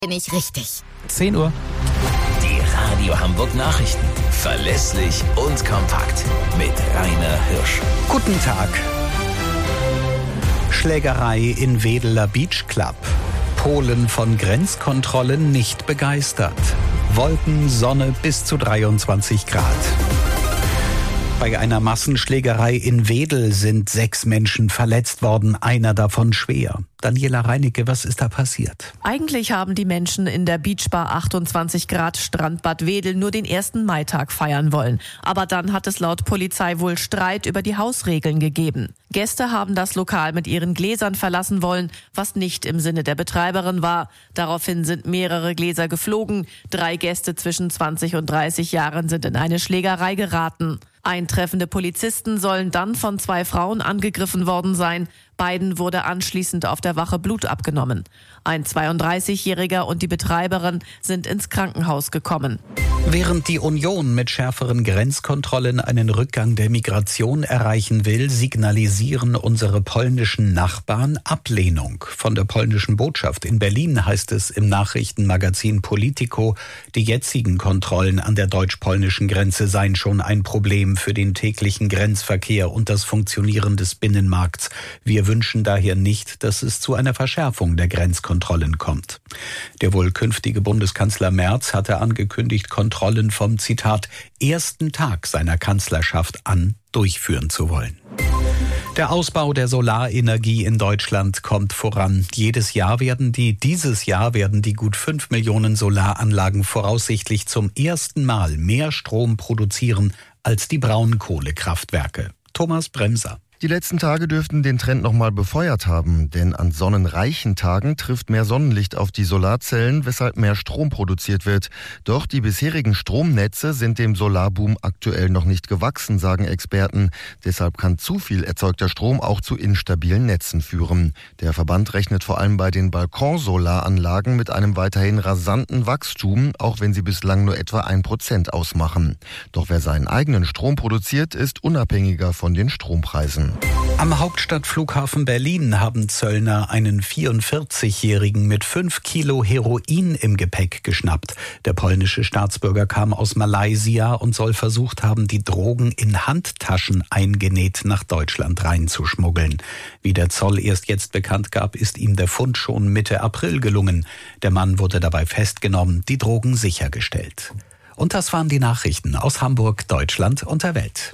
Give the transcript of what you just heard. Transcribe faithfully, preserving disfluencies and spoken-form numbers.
Nicht richtig. zehn Uhr. Die Radio Hamburg Nachrichten. Verlässlich und kompakt. Mit Rainer Hirsch. Guten Tag. Schlägerei in Wedeler Beach Club. Polen von Grenzkontrollen nicht begeistert. Wolken, Sonne bis zu dreiundzwanzig Grad. Bei einer Massenschlägerei in Wedel sind sechs Menschen verletzt worden, einer davon schwer. Daniela Reinicke, was ist da passiert? Eigentlich haben die Menschen in der Beachbar achtundzwanzig Grad Strandbad Wedel nur den ersten Maitag feiern wollen. Aber dann hat es laut Polizei wohl Streit über die Hausregeln gegeben. Gäste haben das Lokal mit ihren Gläsern verlassen wollen, was nicht im Sinne der Betreiberin war. Daraufhin sind mehrere Gläser geflogen. Drei Gäste zwischen zwanzig und dreißig Jahren sind in eine Schlägerei geraten. Eintreffende Polizisten sollen dann von zwei Frauen angegriffen worden sein. Beiden wurde anschließend auf der Wache Blut abgenommen. Ein zweiunddreißigjähriger und die Betreiberin sind ins Krankenhaus gekommen. Während die Union mit schärferen Grenzkontrollen einen Rückgang der Migration erreichen will, signalisieren unsere polnischen Nachbarn Ablehnung. Von der polnischen Botschaft in Berlin heißt es im Nachrichtenmagazin Politico, die jetzigen Kontrollen an der deutsch-polnischen Grenze seien schon ein Problem für den täglichen Grenzverkehr und das Funktionieren des Binnenmarkts. Wir wünschen daher nicht, dass es zu einer Verschärfung der Grenzkontrollen kommt. Der wohl künftige Bundeskanzler Merz hatte angekündigt, Kontrollen vom, Zitat, ersten Tag seiner Kanzlerschaft an durchführen zu wollen. Der Ausbau der Solarenergie in Deutschland kommt voran. Jedes Jahr werden die, dieses Jahr werden die gut fünf Millionen Solaranlagen voraussichtlich zum ersten Mal mehr Strom produzieren als die Braunkohlekraftwerke. Thomas Bremser. Die letzten Tage dürften den Trend nochmal befeuert haben, denn an sonnenreichen Tagen trifft mehr Sonnenlicht auf die Solarzellen, weshalb mehr Strom produziert wird. Doch die bisherigen Stromnetze sind dem Solarboom aktuell noch nicht gewachsen, sagen Experten. Deshalb kann zu viel erzeugter Strom auch zu instabilen Netzen führen. Der Verband rechnet vor allem bei den Balkonsolaranlagen mit einem weiterhin rasanten Wachstum, auch wenn sie bislang nur etwa ein Prozent ausmachen. Doch wer seinen eigenen Strom produziert, ist unabhängiger von den Strompreisen. Am Hauptstadtflughafen Berlin haben Zöllner einen vierundvierzigjährigen mit fünf Kilo Heroin im Gepäck geschnappt. Der polnische Staatsbürger kam aus Malaysia und soll versucht haben, die Drogen in Handtaschen eingenäht nach Deutschland reinzuschmuggeln. Wie der Zoll erst jetzt bekannt gab, ist ihm der Fund schon Mitte April gelungen. Der Mann wurde dabei festgenommen, die Drogen sichergestellt. Und das waren die Nachrichten aus Hamburg, Deutschland und der Welt.